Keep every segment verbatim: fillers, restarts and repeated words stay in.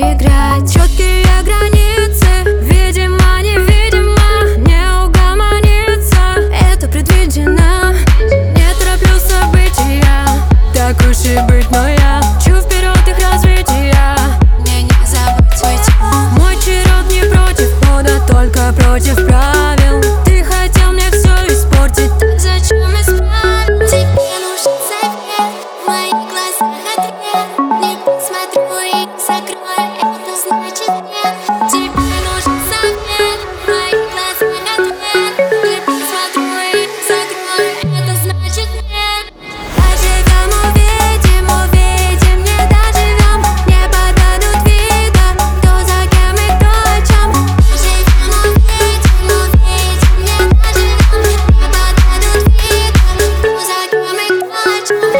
переиграть. Четкие границы, видимо, невидимо, не угомониться, это предвидено. Не тороплю события, так уж и быть, но я чу вперед их развития. Мне не забыть уйти. Мой черед не против хода, только против правил. Ты хотел мне все испортить, так зачем исправил? Тебе нужен совет, в моих глазах ответ. Не посмотрю и закрою, это значит нет. Тебе нужен совет, В моих глазах ответ. Не посмотрю и закрою, это значит нет. доживем, увидим, увидим, не доживем. Не подадут вида, кто за кем и кто о чем. Живем, увидим, увидим, не доживем. Не подадут вида, кто за кем и кто о чем.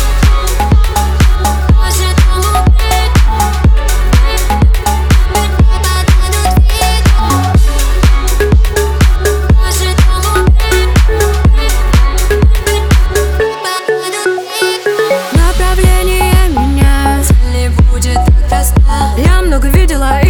Позже там убить. Не подадут вида. Позже там убить. Не подадут вида. Направление меняю, цель не будет так проста. Я много видела